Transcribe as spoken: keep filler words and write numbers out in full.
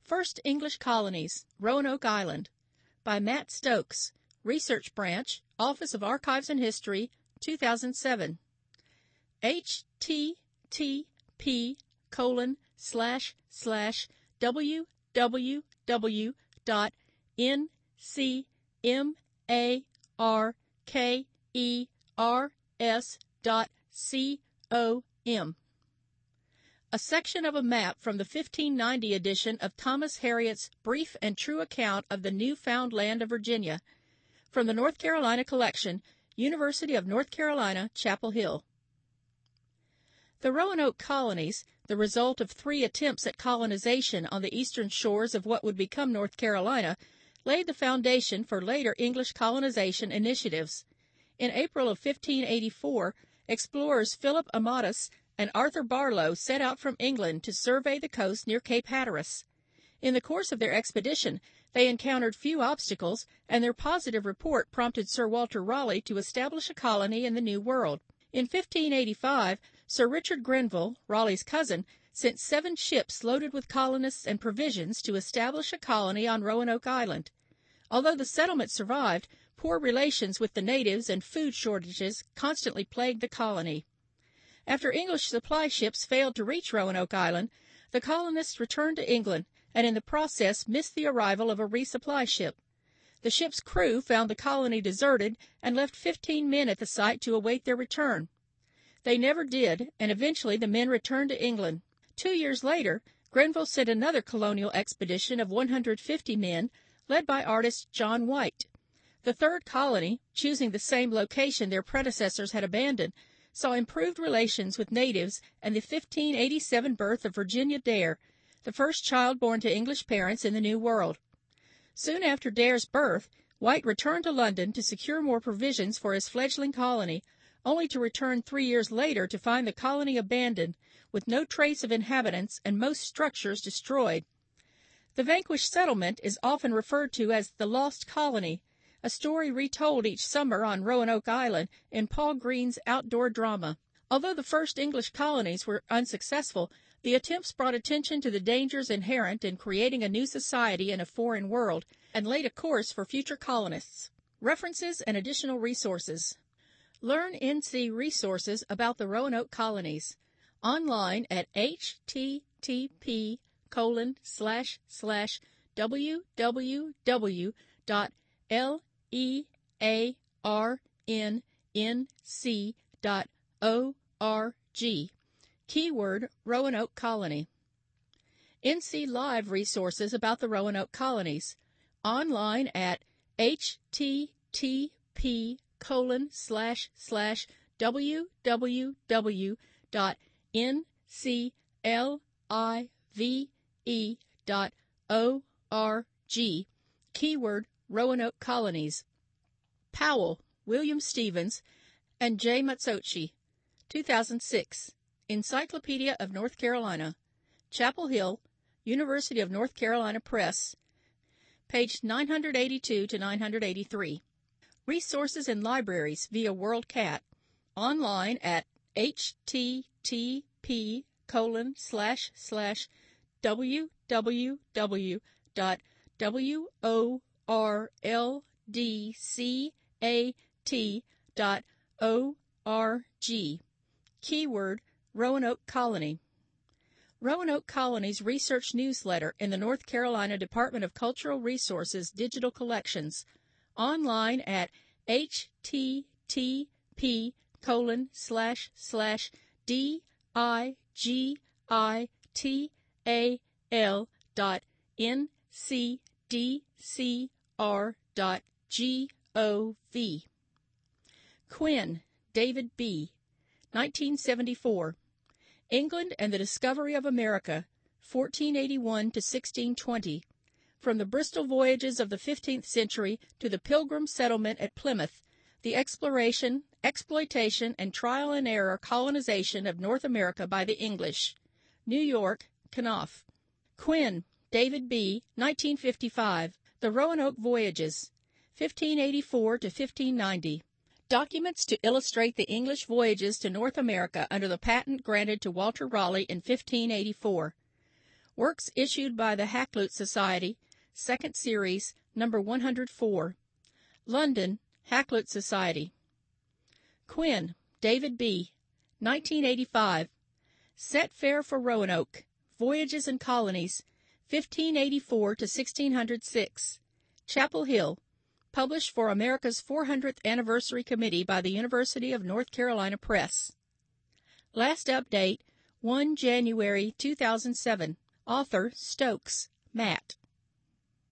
First English Colonies, Roanoke Island, by Matt Stokes, Research Branch, Office of Archives and History, two thousand seven. H T T P colon slash slash w w w dot n c m a r k e r s dot com. A section of a map from the fifteen ninety edition of Thomas Harriot's Brief and True Account of the New Found Land of Virginia, from the North Carolina Collection, University of North Carolina, Chapel Hill. The Roanoke colonies, the result of three attempts at colonization on the eastern shores of what would become North Carolina, laid the foundation for later English colonization initiatives. In April of fifteen eighty-four, explorers Philip Amatus and Arthur Barlow set out from England to survey the coast near Cape Hatteras. In the course of their expedition, they encountered few obstacles, and their positive report prompted Sir Walter Raleigh to establish a colony in the New World. In fifteen eighty-five, Sir Richard Grenville, Raleigh's cousin, sent seven ships loaded with colonists and provisions to establish a colony on Roanoke Island. Although the settlement survived, poor relations with the natives and food shortages constantly plagued the colony. After English supply ships failed to reach Roanoke Island, the colonists returned to England and in the process missed the arrival of a resupply ship. The ship's crew found the colony deserted and left fifteen men at the site to await their return. They never did, and eventually the men returned to England. Two years later, Grenville sent another colonial expedition of one hundred fifty men, led by artist John White. The third colony, choosing the same location their predecessors had abandoned, saw improved relations with natives and the fifteen eighty-seven birth of Virginia Dare, the first child born to English parents in the New World. Soon after Dare's birth, White returned to London to secure more provisions for his fledgling colony, only to return three years later to find the colony abandoned, with no trace of inhabitants and most structures destroyed. The vanquished settlement is often referred to as the Lost Colony, a story retold each summer on Roanoke Island in Paul Green's outdoor drama. Although the first English colonies were unsuccessful, the attempts brought attention to the dangers inherent in creating a new society in a foreign world and laid a course for future colonists. References and additional resources. Learn N C resources about the Roanoke colonies online at h t t p colon slash slash w w w dot l e a r n n c dot o r g. Keyword Roanoke Colony. N C Live resources about the Roanoke colonies online at h t t p colon slash slash w w w dot n c live dot o r g. Keyword Roanoke Colonies. Powell, William Stevens, and J. Matsochi, two thousand six. Encyclopedia of North Carolina. Chapel Hill, University of North Carolina Press, page nine eighty-two to nine eighty-three. Resources and libraries via WorldCat, online at h t t p colon slash slash w w w dot w o r l d c a t dot o r g. Keyword Roanoke Colony. Roanoke Colony's research newsletter in the North Carolina Department of Cultural Resources digital collections, online at h t t p colon slash slash d i g i t a l dot n c d c r dot gov. Quinn, David B., nineteen seventy-four. England and the Discovery of America, fourteen eighty-one to sixteen twenty. From the Bristol voyages of the fifteenth century to the Pilgrim settlement at Plymouth, the exploration, exploitation, and trial and error colonization of North America by the English. New York, Knopf. Quinn, David B., nineteen fifty-five. The Roanoke Voyages, fifteen eighty-four to fifteen ninety. Documents to illustrate the English voyages to North America under the patent granted to Walter Raleigh in fifteen eighty-four. Works issued by the Hakluyt Society, second series, number one hundred four. London, Hakluyt Society. Quinn, David B., nineteen eighty-five. Set Fair for Roanoke, Voyages and Colonies, fifteen eighty-four to sixteen oh six. Chapel Hill, published for America's four hundredth Anniversary Committee by the University of North Carolina Press. Last update, the first of January two thousand seven. Author Stokes, Matt.